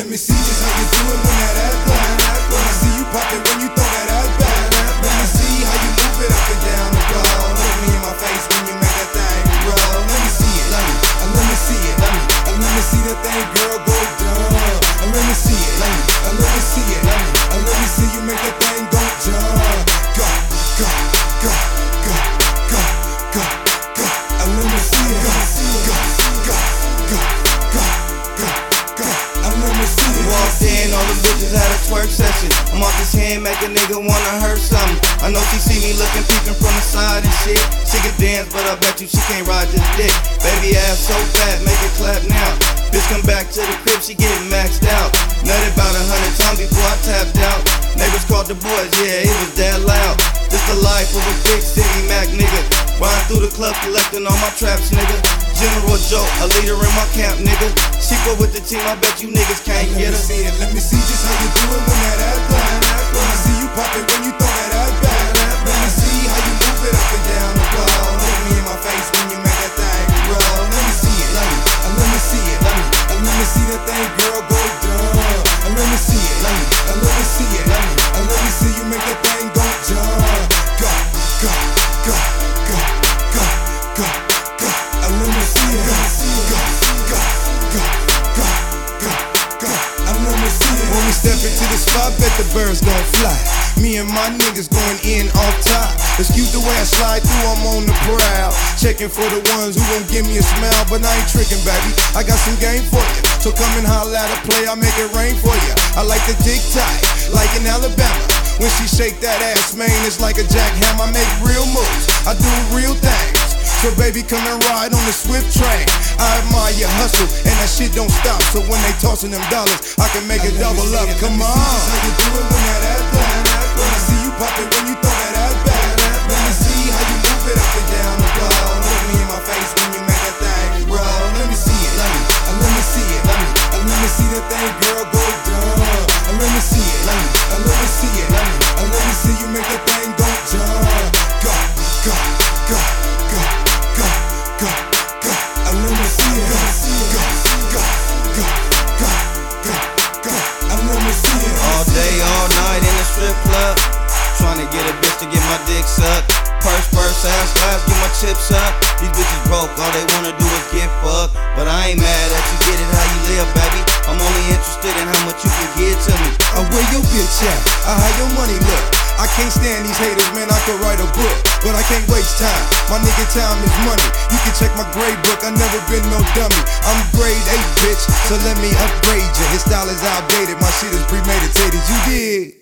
me see just how you do it when that ass clap. When I see you pop it when you throw that ass back. Let me see how you move it up and down the floor. Look me in my face when you make that thing roll. Let me see it, let me see it, let me see that thing, girl, go dumb. Let me see it, let me see it, let me see you make that thing go jump. Go, go, go, go, go, go, go. Let me see it, go, go, go, go, go, go, go. Let me see it. Walked in, all the bitches had a twerk session. I'm off this hand, make a nigga wanna hurt something. I know she see me looking, peeping from the side and shit. She can dance, but I bet you she can't ride this dick. Baby ass so fat, make it clap now. Bitch come back to the crib, she getting maxed out. Nutted about 100 times before I tapped out. Neighbors called the boys, yeah, it was that loud. This the life of a big city Mac nigga. Riding through the club, collecting all my traps, nigga. General Joe, a leader in my camp, nigga. She go with the team, I bet you niggas can't get her. Let me see just how you do it when that ass clap. When I see you pop it when you throw that ass back. Let me see how you move it up and down the floor. Look me in my face when you make that thing roll. Let me see it, let me see it, let me see that thing, girl, go dumb. Let me see it, let me see it, let me see you make that thing go jump. Go, go, go, go, go, go, go. Let me see it, go, go, go, go, go, go, go. Let me see it. When we step into the spot, bet the birds gon' fly. Me and my niggas going in off top. Excuse the way I slide through, I'm on the prowl. Checking for the ones who gon' give me a smile, but I ain't tricking, baby. I got some game for you, so come and holla at a play, I make it rain for you. I like the dick tight, like in Alabama. When she shake that ass, man, it's like a jackhammer. I make real moves, I do real things. So baby, come and ride on the swift train. I admire your hustle, and that shit don't stop. So when they tossin' them dollars, I can make it double up. Come on. How you do it when that ass clap? When I see you pop it when you throw that ass back. Let me see how you move it up and down the floor. Look me in my face when you make that thing roll. Let me see it, let me see it, let me see that thing, girl, go dumb. Let me see it, let me see it, let me see you make that thing go jump. Go, go, go, go, go, go, go. Let me see it, go, go, go, go, go, go, go. Let me see it. All day, all night in the strip club, trying to get a bitch to get my dick sucked. Purse, ass, get my chips up. These bitches broke, all they wanna do is get fucked. But I ain't mad at you, get it how you live, baby. I'm only interested in how much you can give to me. Where your bitch at? How your money look? I can't stand these haters, man, I could write a book, but I can't waste time. My nigga, time is money. You can check my grade book, I never been no dummy. I'm grade 8, bitch, so let me upgrade you. His style is outdated, my shit is premeditated, you dig?